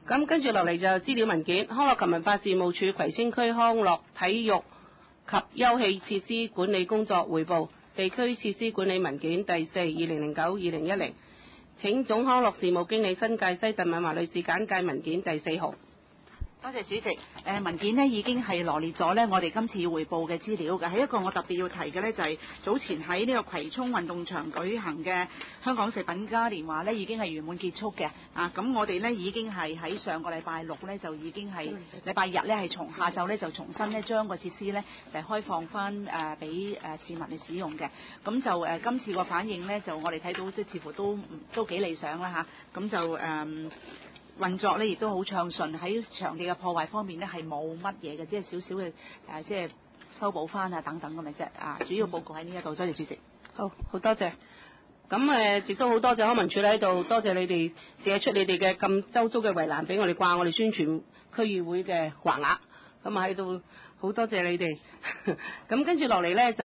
咁跟住落嚟就資料文件，康樂及文化事務署葵青區康樂體育及休憩設施管理工作匯報，地區設施管理文件第4 2009-2010，請總康樂事務經理新界西鄧敏華女士簡介文件第4號。 多謝主席。文件呢已經係羅列咗呢我哋今次要匯報嘅資料嘅。係一個我特別要提嘅呢，就係早前喺呢個葵涌運動場舉行嘅香港食品嘉年華呢已經係圓滿結束嘅。咁我哋呢已經係喺上個禮拜六呢，就已經係禮拜日呢，係從下晝呢，就重新呢將個設施呢，就開放翻俾市民嚟使用嘅。咁就今次個反應呢，就我哋睇到即係似乎都幾理想啦嚇。咁就運作呢亦都好暢順，喺場地嘅破壞方面呢係冇乜嘢嘅，即係少少嘅即係修補翻啊等等咁嘅啫。主要報告喺呢一度，多謝主席。 好多謝。咁亦都好多謝康文署喺度，多謝你哋借出你哋嘅咁周遭嘅圍欄俾我哋掛我哋宣傳區議會嘅橫額，咁喺度好多謝你哋。咁跟住落嚟呢。